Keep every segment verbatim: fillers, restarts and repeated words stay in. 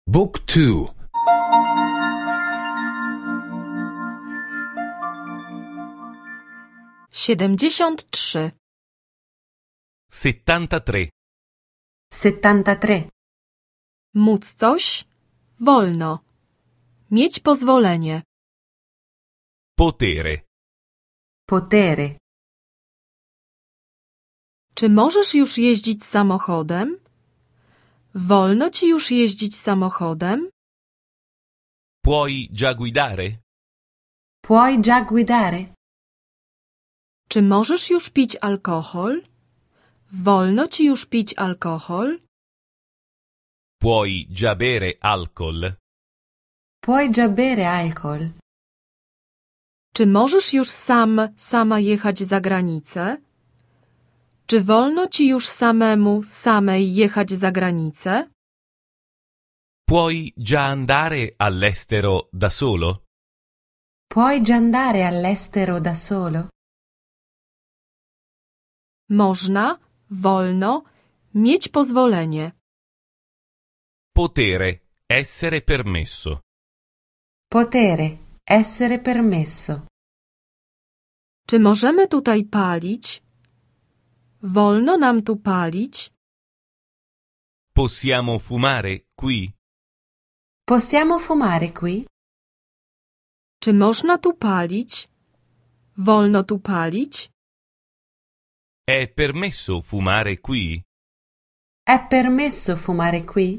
Book two. siedemdziesiąt trzy. settantatré. settantatré. Móc coś? Wolno. Mieć pozwolenie. Potere. Potere. Czy możesz już jeździć samochodem? Wolno ci już jeździć samochodem? Puoi già guidare? Puoi già guidare? Czy możesz już pić alkohol? Wolno ci już pić alkohol? Puoi già bere alcol? Puoi già bere alcol? Czy możesz już sam, sama jechać za granicę? Czy wolno ci już samemu, samej jechać za granicę? Puoi già andare all'estero da solo? Puoi già andare all'estero da solo? Można, wolno, mieć pozwolenie. Potere, essere permesso. Potere, essere permesso. Czy możemy tutaj palić? Wolno nam tu palić? Possiamo fumare qui? Possiamo fumare qui? Czy można tu palić? Wolno tu palić? È permesso fumare qui? È permesso fumare qui?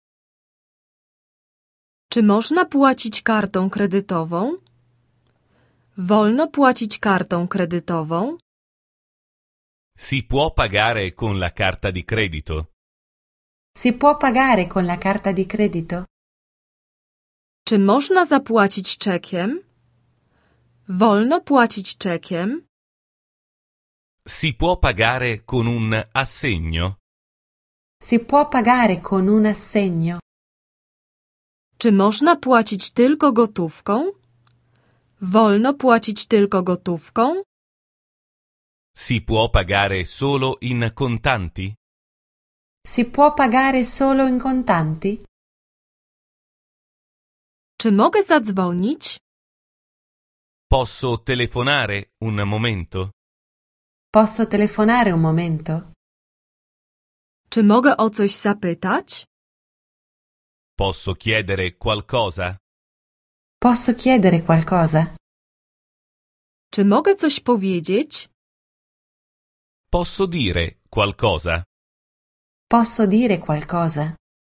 Czy można płacić kartą kredytową? Wolno płacić kartą kredytową? Si può pagare con la carta di credito? Si può pagare con la carta di credito? Czy można zapłacić czekiem? Wolno płacić czekiem? Si può pagare con un assegno? Si può pagare con un assegno? Czy można płacić tylko gotówką? Wolno płacić tylko gotówką? Si può pagare solo in contanti? Si può pagare solo in contanti? Czy mogę zadzwonić? Posso telefonare un momento? Posso telefonare un momento? Czy mogę o coś zapytać? Posso chiedere qualcosa? Posso chiedere qualcosa? Czy mogę coś powiedzieć? Posso dire qualcosa? Posso dire qualcosa?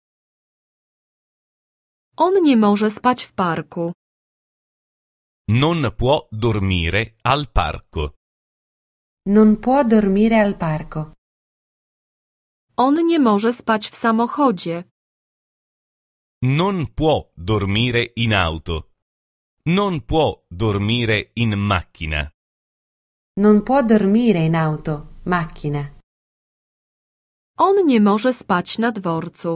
On nie może spać w parku. Non può dormire al parco. Non può dormire al parco. On nie może spać w samochodzie. Non può dormire in auto. Non può dormire in macchina. Non può dormire in auto, macchina. On nie może spać na dworcu.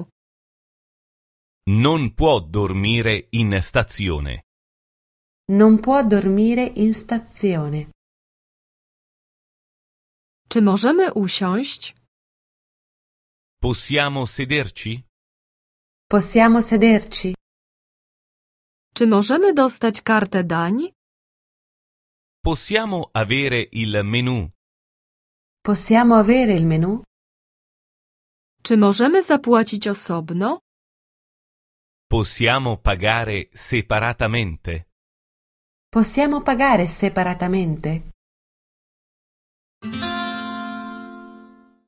Non può dormire in stazione. Non può dormire in stazione. Czy możemy usiąść? Possiamo sederci? Possiamo sederci? Czy możemy dostać kartę dań? Possiamo avere il menù? Possiamo avere il menù? Czy możemy zapłacić osobno? Possiamo pagare separatamente? Possiamo pagare separatamente?